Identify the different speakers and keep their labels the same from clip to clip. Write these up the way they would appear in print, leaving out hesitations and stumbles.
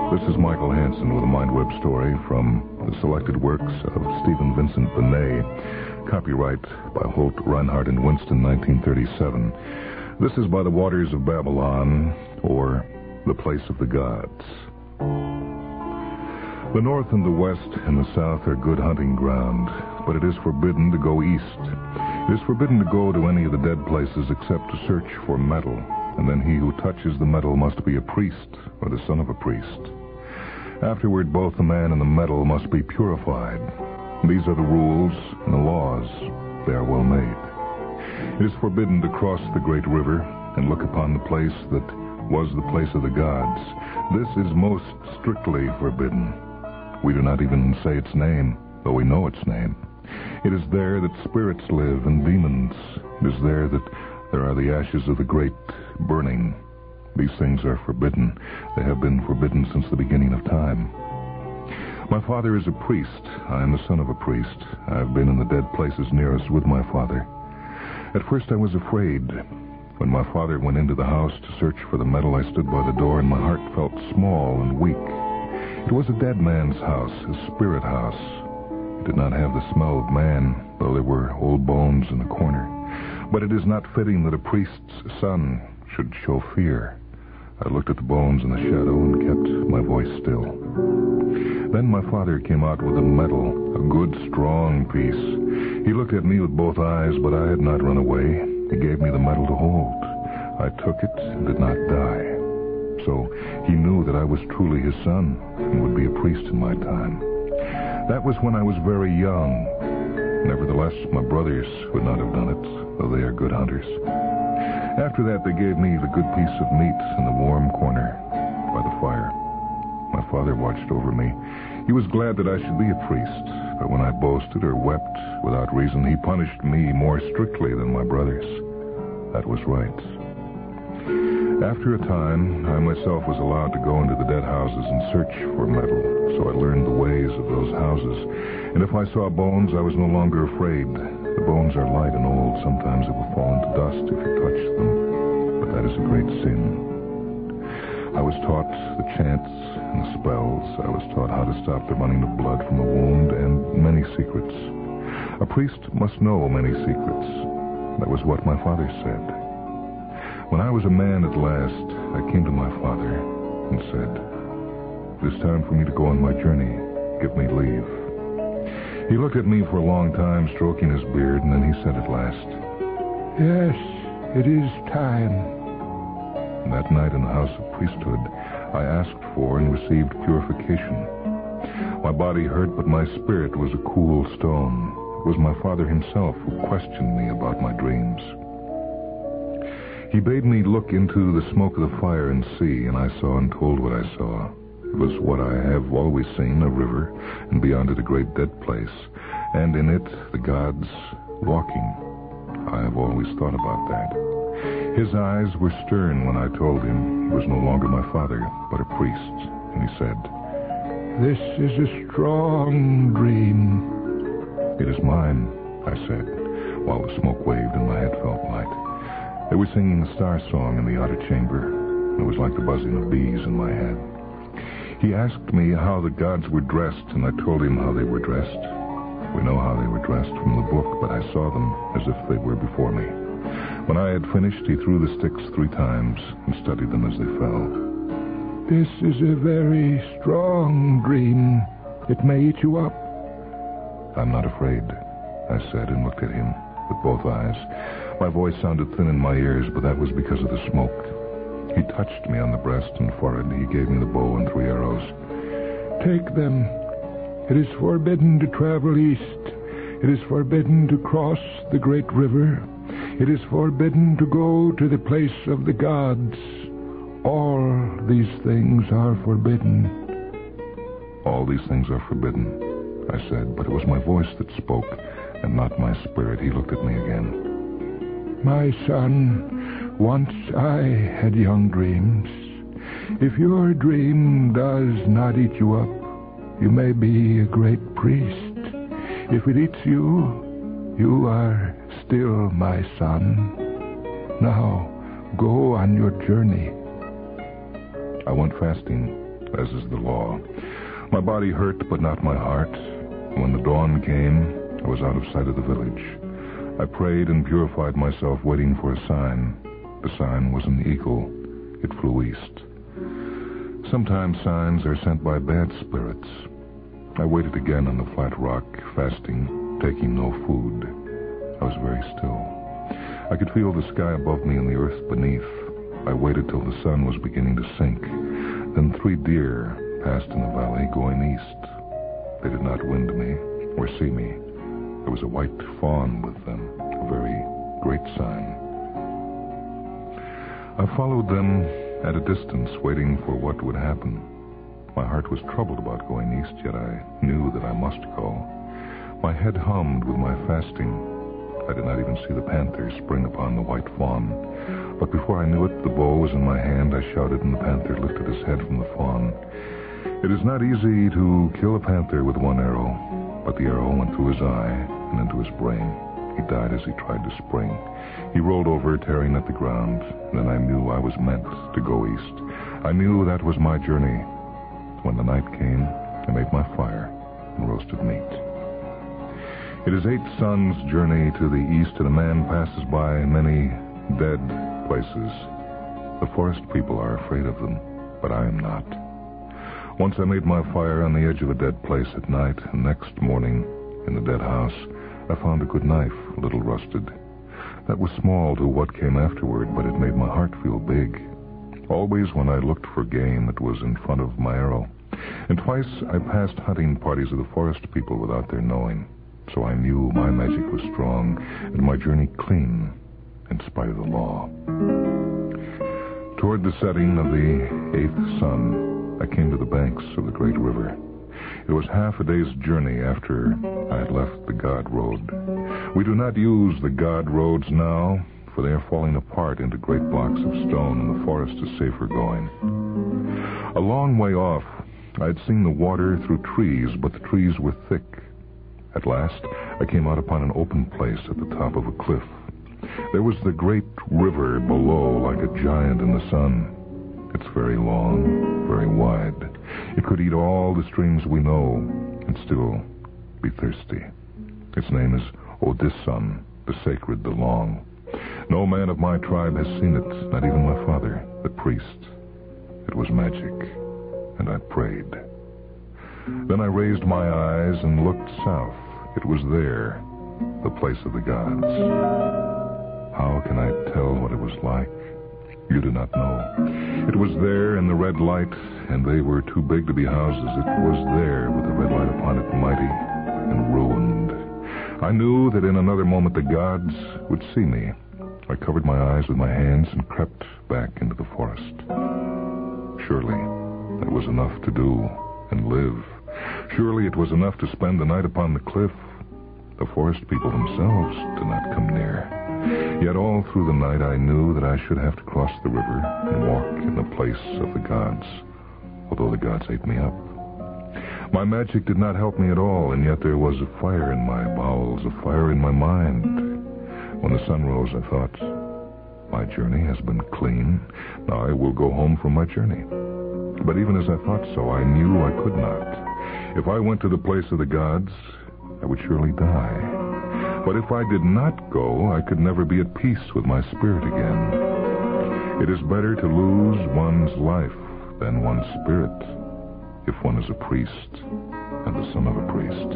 Speaker 1: This is Michael Hansen with a MindWeb story from the selected works of Stephen Vincent Benet, copyright by Holt, Reinhardt, and Winston, 1937. This is By the Waters of Babylon, or The Place of the Gods. The north and the west and the south are good hunting ground, but it is forbidden to go east. It is forbidden to go to any of the dead places except to search for metal, and then he who touches the metal must be a priest or the son of a priest. Afterward, both the man and the metal must be purified. These are the rules and the laws. They are well made. It is forbidden to cross the great river and look upon the place that was the place of the gods. This is most strictly forbidden. We do not even say its name, though we know its name. It is there that spirits live and demons. It is there that there are the ashes of the great burning. These things are forbidden. They have been forbidden since the beginning of time. My father is a priest. I am the son of a priest. I have been in the dead places nearest with my father. At first I was afraid. When my father went into the house to search for the metal, I stood by the door and my heart felt small and weak. It was a dead man's house, a spirit house. It did not have the smell of man, though there were old bones in the corner. But it is not fitting that a priest's son should show fear. I looked at the bones in the shadow and kept my voice still. Then my father came out with a medal, a good, strong piece. He looked at me with both eyes, but I had not run away. He gave me the medal to hold. I took it and did not die. So he knew that I was truly his son and would be a priest in my time. That was when I was very young. Nevertheless, my brothers would not have done it, though they are good hunters. After that, they gave me the good piece of meat in the warm corner by the fire. My father watched over me. He was glad that I should be a priest, but when I boasted or wept without reason, he punished me more strictly than my brothers. That was right. After a time, I myself was allowed to go into the dead houses and search for metal, so I learned the ways of those houses. And if I saw bones, I was no longer afraid. The bones are light and old. Sometimes it will fall into dust if you touch them, but that is a great sin. I was taught the chants and the spells. I was taught how to stop the running of blood from a wound and many secrets. A priest must know many secrets. That was what my father said. When I was a man at last, I came to my father and said, "It is time for me to go on my journey. Give me leave." He looked at me for a long time, stroking his beard, and then he said at last,
Speaker 2: "Yes, it is time."
Speaker 1: And that night in the house of priesthood, I asked for and received purification. My body hurt, but my spirit was a cool stone. It was my father himself who questioned me about my dreams. He bade me look into the smoke of the fire and see, and I saw and told what I saw. It was what I have always seen, a river, and beyond it a great dead place, and in it the gods walking. I have always thought about that. His eyes were stern when I told him he was no longer my father, but a priest, and he said,
Speaker 2: "This is a strong dream."
Speaker 1: "It is mine," I said, while the smoke waved and my head felt light. They were singing the star song in the outer chamber. It was like the buzzing of bees in my head. He asked me how the gods were dressed, and I told him how they were dressed. We know how they were dressed from the book, but I saw them as if they were before me. When I had finished, he threw the sticks 3 times and studied them as they fell.
Speaker 2: "This is a very strong dream. It may eat you up."
Speaker 1: "I'm not afraid," I said, and looked at him with both eyes. My voice sounded thin in my ears, but that was because of the smoke. He touched me on the breast and forehead. He gave me the bow and 3 arrows.
Speaker 2: "Take them. It is forbidden to travel east. It is forbidden to cross the great river. It is forbidden to go to the place of the gods. All these things are forbidden."
Speaker 1: "All these things are forbidden," I said, but it was my voice that spoke and not my spirit. He looked at me again.
Speaker 2: "My son, once I had young dreams. If your dream does not eat you up, you may be a great priest. If it eats you, you are still my son. Now, go on your journey."
Speaker 1: I went fasting. as is the law. My body hurt, but not my heart. When the dawn came, I was out of sight of the village. I prayed and purified myself, waiting for a sign. The sign was an eagle. It flew east. Sometimes signs are sent by bad spirits. I waited again on the flat rock, fasting, taking no food. I was very still. I could feel the sky above me and the earth beneath. I waited till the sun was beginning to sink. Then 3 deer passed in the valley, going east. They did not wind me or see me. There was a white fawn with them, a very great sign. I followed them at a distance, waiting for what would happen. My heart was troubled about going east, yet I knew that I must go. My head hummed with my fasting. I did not even see the panther spring upon the white fawn. But before I knew it, the bow was in my hand. I shouted, and the panther lifted his head from the fawn. It is not easy to kill a panther with 1 arrow, but the arrow went through his eye and into his brain. He died as he tried to spring. He rolled over, tearing at the ground. Then I knew I was meant to go east. I knew that was my journey. When the night came, I made my fire and roasted meat. It is 8 suns' journey to the east, and a man passes by many dead places. The forest people are afraid of them, but I am not. Once I made my fire on the edge of a dead place at night, and next morning, in the dead house, I found a good knife, a little rusted. That was small to what came afterward, but it made my heart feel big. Always when I looked for game, it was in front of my arrow. And twice I passed hunting parties of the forest people without their knowing. So I knew my magic was strong, and my journey clean, in spite of the law. Toward the setting of the 8th sun, I came to the banks of the great river. It was half a day's journey after I had left the God Road. We do not use the God Roads now, for they are falling apart into great blocks of stone, and the forest is safer going. A long way off, I had seen the water through trees, but the trees were thick. At last, I came out upon an open place at the top of a cliff. There was the great river below, like a giant in the sun. It's very long, very wide. It could eat all the streams we know and still be thirsty. Its name is Odissan, the sacred, the long. No man of my tribe has seen it, not even my father, the priest. It was magic, and I prayed. Then I raised my eyes and looked south. It was there, the place of the gods. How can I tell what it was like? You do not know. It was there in the red light, and they were too big to be houses. It was there with the red light upon it, mighty and ruined. I knew that in another moment the gods would see me. I covered my eyes with my hands and crept back into the forest. Surely that was enough to do and live. Surely it was enough to spend the night upon the cliff. The forest people themselves did not come near. Yet all through the night I knew that I should have to cross the river and walk in the place of the gods, although the gods ate me up. My magic did not help me at all, and yet there was a fire in my bowels, a fire in my mind. When the sun rose, I thought, my journey has been clean. Now I will go home from my journey. But even as I thought so, I knew I could not. If I went to the place of the gods, I would surely die. But if I did not go, I could never be at peace with my spirit again. It is better to lose one's life than one's spirit if one is a priest and the son of a priest.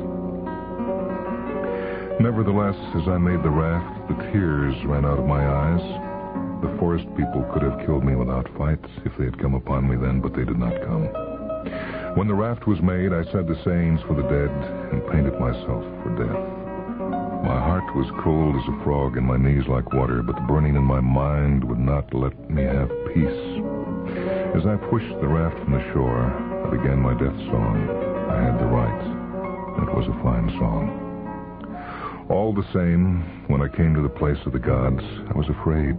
Speaker 1: Nevertheless, as I made the raft, the tears ran out of my eyes. The forest people could have killed me without fight if they had come upon me then, but they did not come. When the raft was made, I said the sayings for the dead and painted myself for death. My heart was cold as a frog and my knees like water, but the burning in my mind would not let me have peace. As I pushed the raft from the shore, I began my death song. I had the right, and it was a fine song. All the same, when I came to the place of the gods, I was afraid.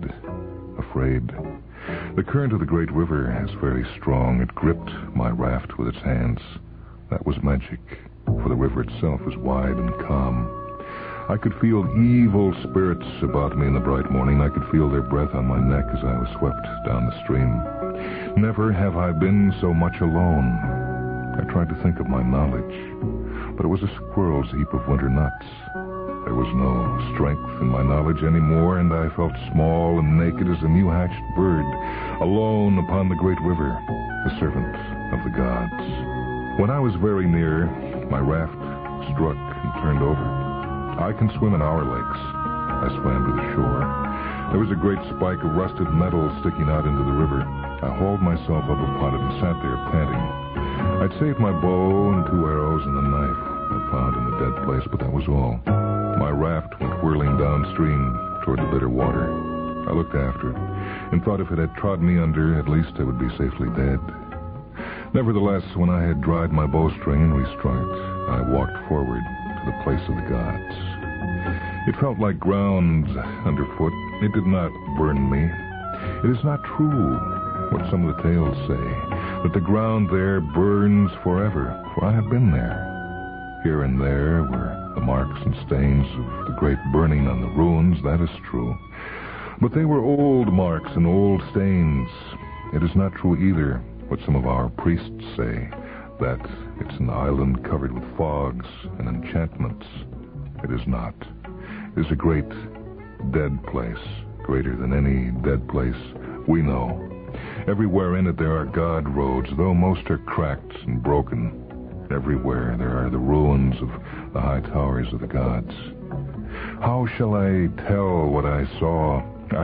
Speaker 1: The current of the great river is very strong. It gripped my raft with its hands. That was magic, for the river itself is wide and calm. I could feel evil spirits about me in the bright morning. I could feel their breath on my neck as I was swept down the stream. Never have I been so much alone. I tried to think of my knowledge, but it was a squirrel's heap of winter nuts. There was no strength in my knowledge anymore, and I felt small and naked as a new-hatched bird, alone upon the great river, the servant of the gods. When I was very near, my raft struck and turned over. I can swim in our lakes. I swam to the shore. There was a great spike of rusted metal sticking out into the river. I hauled myself up upon it and sat there panting. I'd saved my bow and 2 arrows and a knife I found in the dead place, but that was all. My raft went whirling downstream toward the bitter water. I looked after it and thought if it had trod me under, at least I would be safely dead. Nevertheless, when I had dried my bowstring and restrung it, I walked forward to the place of the gods. It felt like ground underfoot. It did not burn me. It is not true what some of the tales say, that the ground there burns forever, for I have been there. Here and there were the marks and stains of the great burning on the ruins, that is true. But they were old marks and old stains. It is not true either what some of our priests say, that it's an island covered with fogs and enchantments. It is not. It is a great dead place, greater than any dead place we know. Everywhere in it there are god roads, though most are cracked and broken. Everywhere there are the ruins of the high towers of the gods. How shall I tell what I saw?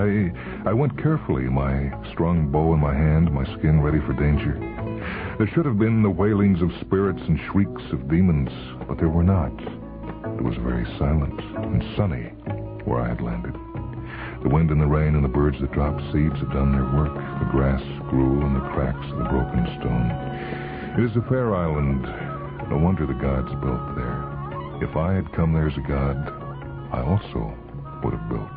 Speaker 1: I went carefully, my strong bow in my hand, my skin ready for danger. There should have been the wailings of spirits and shrieks of demons, but there were not. It was very silent and sunny where I had landed. The wind and the rain and the birds that dropped seeds had done their work. The grass grew in the cracks of the broken stone. It is a fair island. No wonder the gods built there. If I had come there as a god, I also would have built.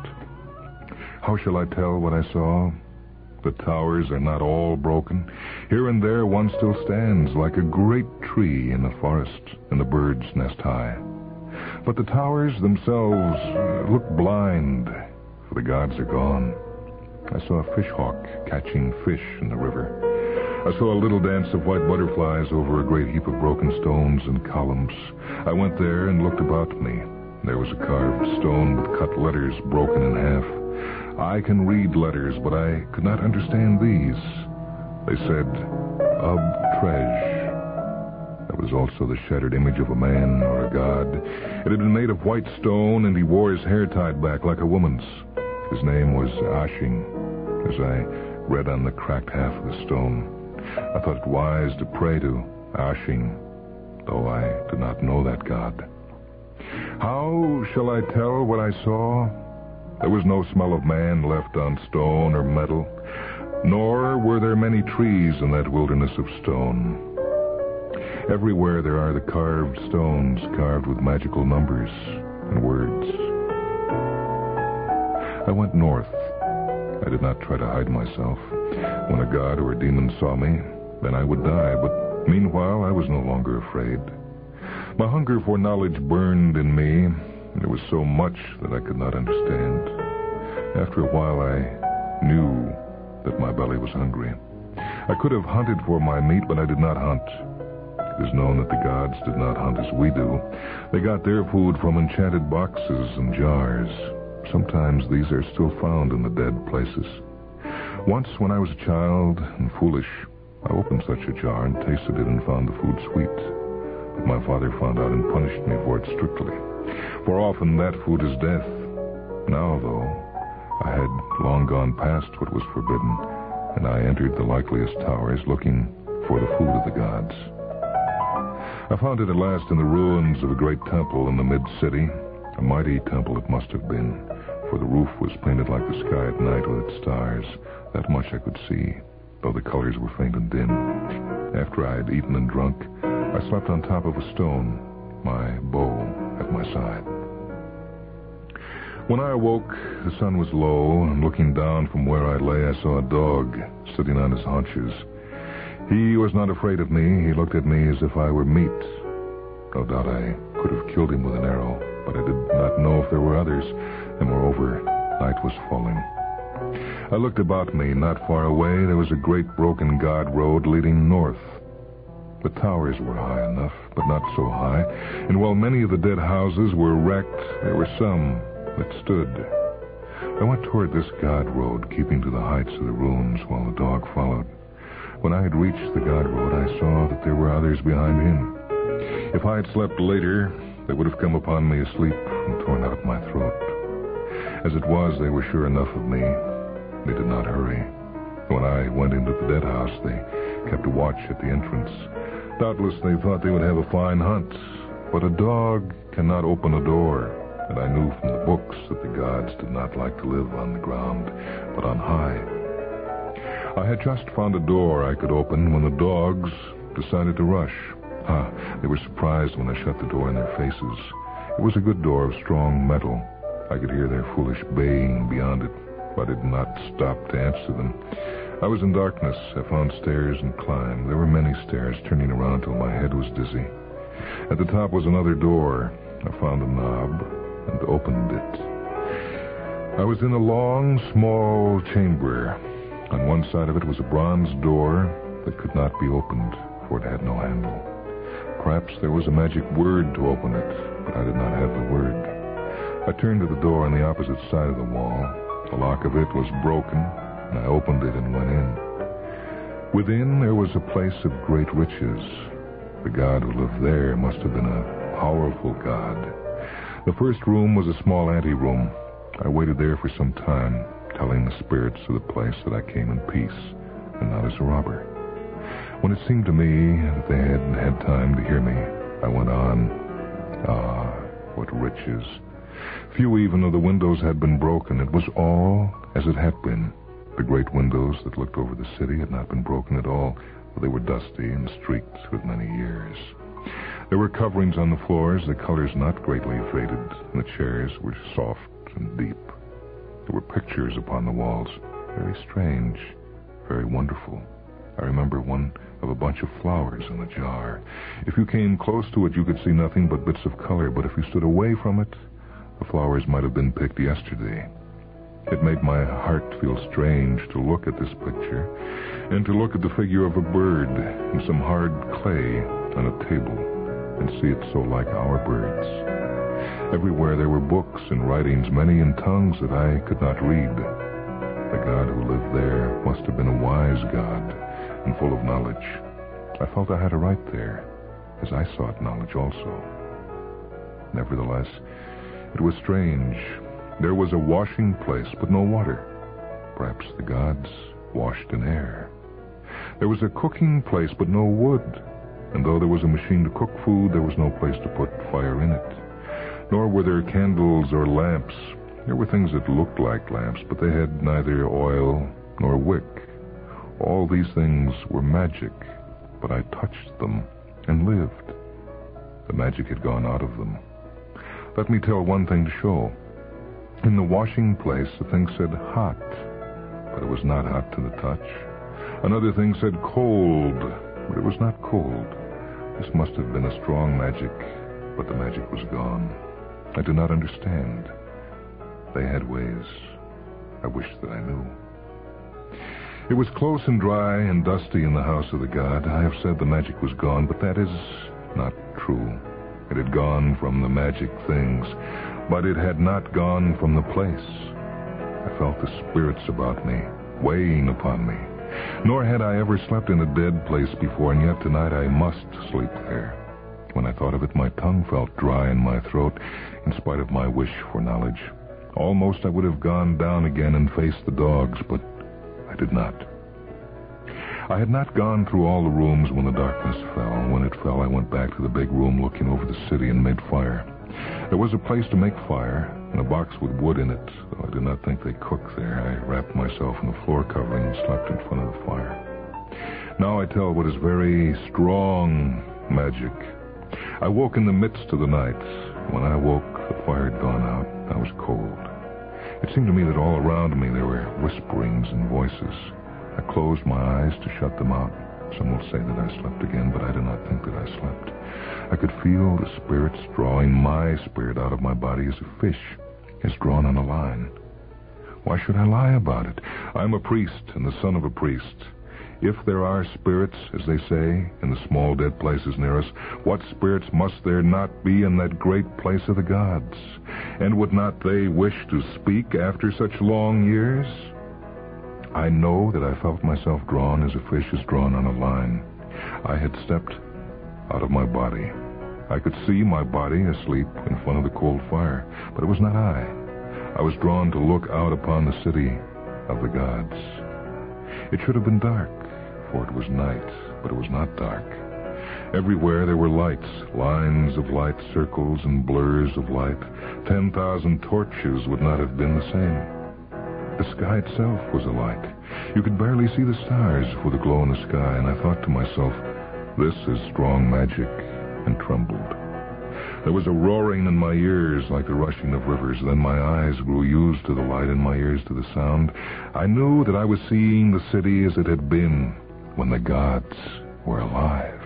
Speaker 1: How shall I tell what I saw? The towers are not all broken. Here and there one still stands like a great tree in the forest, and the birds nest high. But the towers themselves look blind, for the gods are gone. I saw a fish hawk catching fish in the river. I saw a little dance of white butterflies over a great heap of broken stones and columns. I went there and looked about me. There was a carved stone with cut letters broken in half. I can read letters, but I could not understand these. They said, Ub Trej. There was also the shattered image of a man or a god. It had been made of white stone, and he wore his hair tied back like a woman's. His name was Ashing. As I read on the cracked half of the stone, I thought it wise to pray to Ashing, though I did not know that god. How shall I tell what I saw? There was no smell of man left on stone or metal, nor were there many trees in that wilderness of stone. Everywhere there are the carved stones, carved with magical numbers and words. I went north. I did not try to hide myself. When a god or a demon saw me, then I would die, but meanwhile I was no longer afraid. My hunger for knowledge burned in me, and there was so much that I could not understand. After a while I knew that my belly was hungry. I could have hunted for my meat, but I did not hunt. It is known that the gods did not hunt as we do. They got their food from enchanted boxes and jars. Sometimes these are still found in the dead places. Once, when I was a child and foolish, I opened such a jar and tasted it and found the food sweet. But my father found out and punished me for it strictly. For often that food is death. Now, though, I had long gone past what was forbidden, and I entered the likeliest towers looking for the food of the gods. I found it at last in the ruins of a great temple in the mid-city. A mighty temple it must have been, for the roof was painted like the sky at night with its stars. That much I could see, though the colors were faint and dim. After I had eaten and drunk, I slept on top of a stone, my bow at my side. When I awoke, the sun was low, and looking down from where I lay, I saw a dog sitting on his haunches. He was not afraid of me. He looked at me as if I were meat. No doubt I could have killed him with an arrow, but I did not know if there were others, and moreover, night was falling. I looked about me. Not far away, there was a great broken God road leading north. The towers were high enough, but not so high, and while many of the dead houses were wrecked, there were some that stood. I went toward this God road, keeping to the heights of the ruins while the dog followed. When I had reached the God road, I saw that there were others behind him. If I had slept later, they would have come upon me asleep and torn out my throat. As it was, they were sure enough of me. They did not hurry. When I went into the dead house, they kept a watch at the entrance. Doubtless they thought they would have a fine hunt, but a dog cannot open a door, and I knew from the books that the gods did not like to live on the ground, but on high. I had just found a door I could open when the dogs decided to rush. They were surprised when I shut the door in their faces. It was a good door of strong metal. I could hear their foolish baying beyond it, but I did not stop to answer them. I was in darkness. I found stairs and climbed. There were many stairs, turning around till my head was dizzy. At the top was another door. I found a knob and opened it. I was in a long, small chamber. On one side of it was a bronze door that could not be opened, for it had no handle. Perhaps there was a magic word to open it, but I did not have the word. I turned to the door on the opposite side of the wall. The lock of it was broken, and I opened it and went in. Within, there was a place of great riches. The God who lived there must have been a powerful God. The first room was a small anteroom. I waited there for some time, telling the spirits of the place that I came in peace, and not as a robber. When it seemed to me that they hadn't had time to hear me, I went on. What riches! Few even of the windows had been broken. It was all as it had been. The great windows that looked over the city had not been broken at all, but they were dusty and streaked with many years. There were coverings on the floors, the colors not greatly faded, and the chairs were soft and deep. There were pictures upon the walls, very strange, very wonderful. I remember one of a bunch of flowers in a jar. If you came close to it, you could see nothing but bits of color, but if you stood away from it, the flowers might have been picked yesterday. It made my heart feel strange to look at this picture and to look at the figure of a bird in some hard clay on a table and see it so like our birds. Everywhere there were books and writings, many in tongues that I could not read. The God who lived there must have been a wise God and full of knowledge. I felt I had a right there, as I sought knowledge also. Nevertheless, it was strange. There was a washing place, but no water. Perhaps the gods washed in air. There was a cooking place, but no wood. And though there was a machine to cook food, there was no place to put fire in it. Nor were there candles or lamps. There were things that looked like lamps, but they had neither oil nor wick. All these things were magic, but I touched them and lived. The magic had gone out of them. Let me tell one thing to show. In the washing place, the thing said hot, but it was not hot to the touch. Another thing said cold, but it was not cold. This must have been a strong magic, but the magic was gone. I do not understand. They had ways. I wish that I knew. It was close and dry and dusty in the house of the god. I have said the magic was gone, but that is not true. It had gone from the magic things, but it had not gone from the place. I felt the spirits about me, weighing upon me. Nor had I ever slept in a dead place before, and yet tonight I must sleep there. When I thought of it, my tongue felt dry in my throat, in spite of my wish for knowledge. Almost I would have gone down again and faced the dogs, but I did not. I had not gone through all the rooms when the darkness fell. When it fell, I went back to the big room looking over the city and made fire. There was a place to make fire, and a box with wood in it, though I did not think they cooked there. I wrapped myself in the floor covering and slept in front of the fire. Now I tell what is very strong magic. I woke in the midst of the night. When I woke, the fire had gone out. I was cold. It seemed to me that all around me there were whisperings and voices. I closed my eyes to shut them out. Some will say that I slept again, but I do not think that I slept. I could feel the spirits drawing my spirit out of my body as a fish is drawn on a line. Why should I lie about it? I'm a priest and the son of a priest. If there are spirits, as they say, in the small dead places near us, what spirits must there not be in that great place of the gods? And would not they wish to speak after such long years? I know that I felt myself drawn as a fish is drawn on a line. I had stepped out of my body. I could see my body asleep in front of the cold fire, but it was not I. I was drawn to look out upon the city of the gods. It should have been dark, for it was night, but it was not dark. Everywhere there were lights, lines of light, circles and blurs of light. 10,000 torches would not have been the same. The sky itself was alight. You could barely see the stars for the glow in the sky, and I thought to myself, this is strong magic, and trembled. There was a roaring in my ears like the rushing of rivers. Then my eyes grew used to the light and my ears to the sound. I knew that I was seeing the city as it had been when the gods were alive.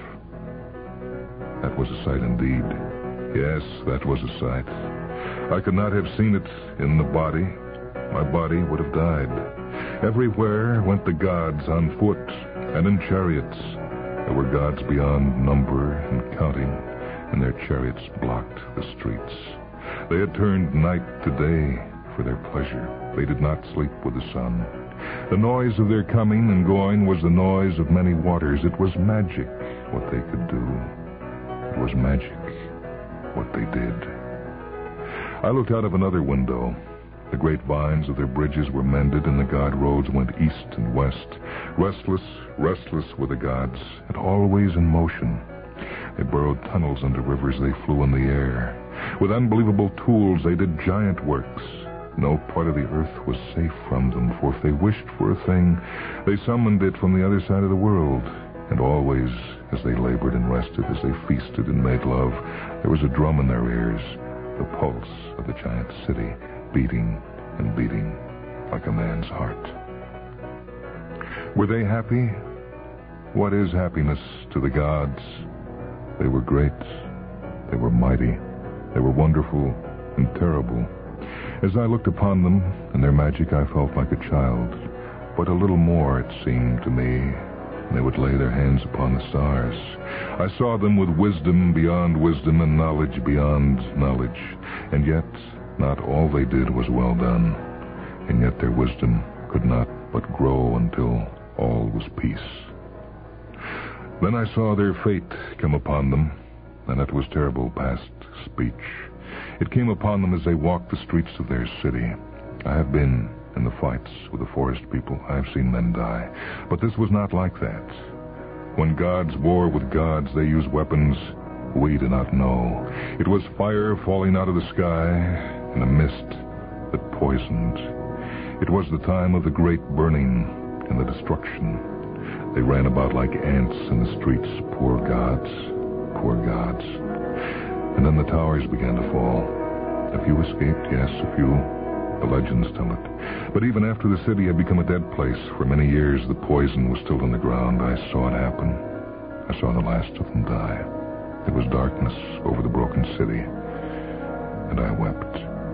Speaker 1: That was a sight indeed. Yes, that was a sight. I could not have seen it in the body. My body would have died. Everywhere went the gods on foot and in chariots. There were gods beyond number and counting, and their chariots blocked the streets. They had turned night to day for their pleasure. They did not sleep with the sun. The noise of their coming and going was the noise of many waters. It was magic what they could do. It was magic what they did. I looked out of another window. The great vines of their bridges were mended, and the god roads went east and west. Restless, restless were the gods, and always in motion. They burrowed tunnels under rivers. They flew in the air. With unbelievable tools, they did giant works. No part of the earth was safe from them, for if they wished for a thing, they summoned it from the other side of the world. And always, as they labored and rested, as they feasted and made love, there was a drum in their ears, the pulse of the giant city, beating and beating like a man's heart. Were they happy? What is happiness to the gods? They were great. They were mighty. They were wonderful and terrible. As I looked upon them and their magic, I felt like a child. But a little more, it seemed to me. They would lay their hands upon the stars. I saw them with wisdom beyond wisdom and knowledge beyond knowledge. And yet, not all they did was well done. And yet their wisdom could not but grow until all was peace. Then I saw their fate come upon them, and it was terrible past speech. It came upon them as they walked the streets of their city. I have been in the fights with the forest people. I have seen men die. But this was not like that. When gods war with gods, they use weapons we do not know. It was fire falling out of the sky and a mist that poisoned. It was the time of the great burning and the destruction. They ran about like ants in the streets. Poor gods, poor gods. And then the towers began to fall. A few escaped, yes, a few. The legends tell it. But even after the city had become a dead place, for many years the poison was still in the ground. I saw it happen. I saw the last of them die. It was darkness over the broken city, and I wept.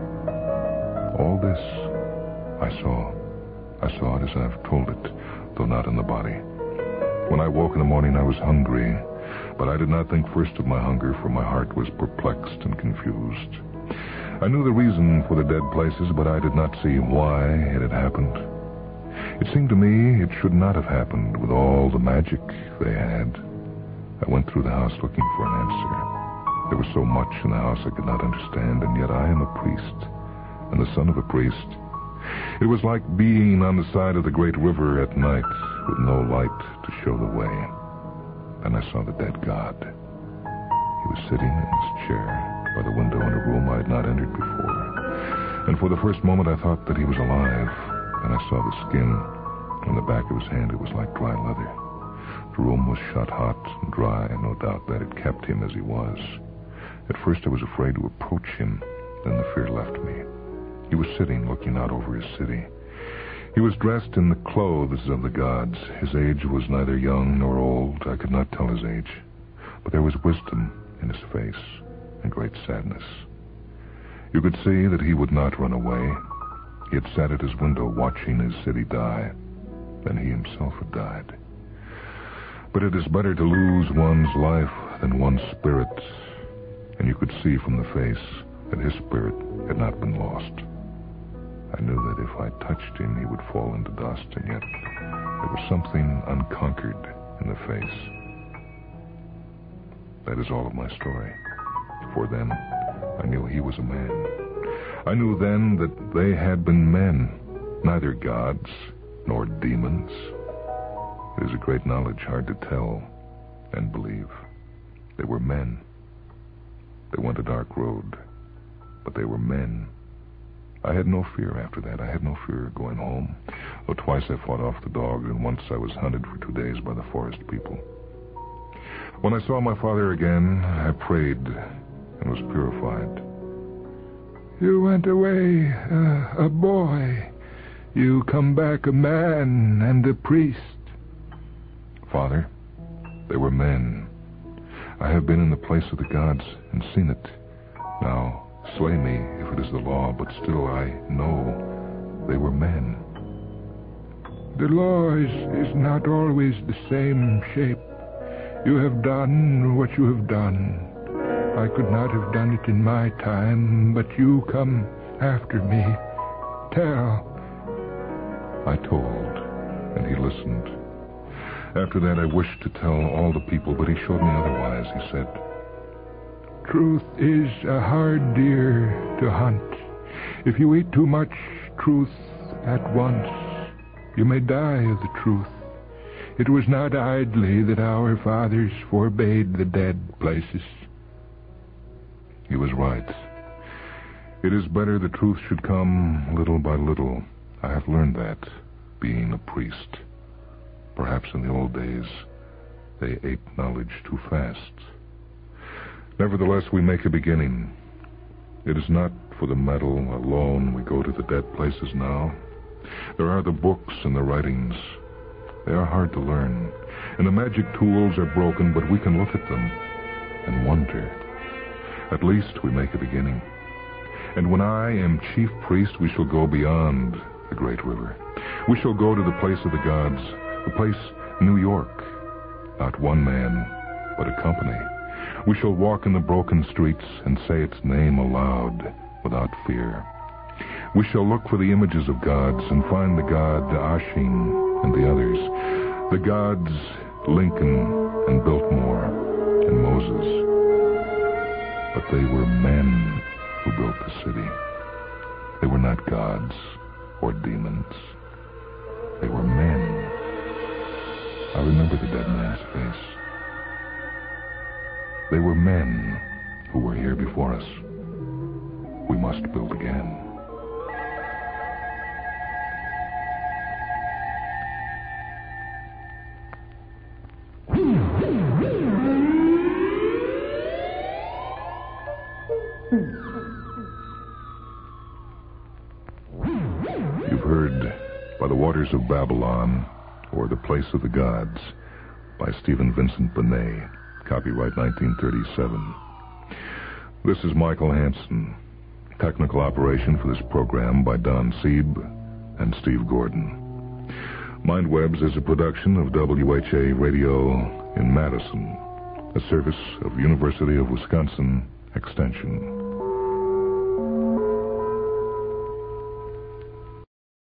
Speaker 1: All this I saw. I saw it as I've told it, though not in the body. When I woke in the morning, I was hungry, but I did not think first of my hunger, for my heart was perplexed and confused. I knew the reason for the dead places, but I did not see why it had happened. It seemed to me it should not have happened with all the magic they had. I went through the house looking for an answer. There was so much in the house I could not understand, and yet I am a priest, and the son of a priest. It was like being on the side of the great river at night with no light to show the way. Then I saw the dead god. He was sitting in his chair by the window in a room I had not entered before. And for the first moment I thought that he was alive. And I saw the skin. On the back of his hand it was like dry leather. The room was shut hot and dry, and no doubt that it kept him as he was. At first I was afraid to approach him. Then the fear left me. He was sitting, looking out over his city. He was dressed in the clothes of the gods. His age was neither young nor old. I could not tell his age. But there was wisdom in his face and great sadness. You could see that he would not run away. He had sat at his window watching his city die. Then he himself had died. But it is better to lose one's life than one's spirit. And you could see from the face that his spirit had not been lost. I knew that if I touched him, he would fall into dust, and yet there was something unconquered in the face. That is all of my story. For then, I knew he was a man. I knew then that they had been men, neither gods nor demons. It is a great knowledge hard to tell and believe. They were men. They went a dark road, but they were men. I had no fear after that. I had no fear going home, though twice I fought off the dogs, and once I was hunted for 2 days by the forest people. When I saw my father again, I prayed and was purified.
Speaker 2: You went away a boy. You come back a man and a priest.
Speaker 1: Father, they were men. I have been in the place of the gods and seen it. Now, slay me if it is the law, but still I know they were men.
Speaker 2: The law is not always the same shape. You have done what you have done. I could not have done it in my time, but you come after me. Tell.
Speaker 1: I told, and he listened. After that, I wished to tell all the people, but he showed me otherwise. He said,
Speaker 2: Truth is a hard deer to hunt. If you eat too much truth at once, you may die of the truth. It was not idly that our fathers forbade the dead places.
Speaker 1: He was right. It is better the truth should come little by little. I have learned that, being a priest. Perhaps in the old days, they ate knowledge too fast. Nevertheless, we make a beginning. It is not for the metal alone we go to the dead places now. There are the books and the writings. They are hard to learn, and the magic tools are broken, but we can look at them and wonder. At least we make a beginning. And when I am chief priest, we shall go beyond the great river. We shall go to the place of the gods, the place New York. Not one man, but a company. We shall walk in the broken streets and say its name aloud without fear. We shall look for the images of gods and find the god Ashin and the others. The gods Lincoln and Biltmore and Moses. But they were men who built the city. They were not gods or demons. They were men. I remember the dead man's face. They were men who were here before us. We must build again. You've heard By the Waters of Babylon, or The Place of the Gods, by Stephen Vincent Benet. Copyright 1937. This is Michael Hansen. Technical operation for this program by Don Sieb and Steve Gordon. MindWebs is a production of WHA Radio in Madison, a service of University of Wisconsin Extension.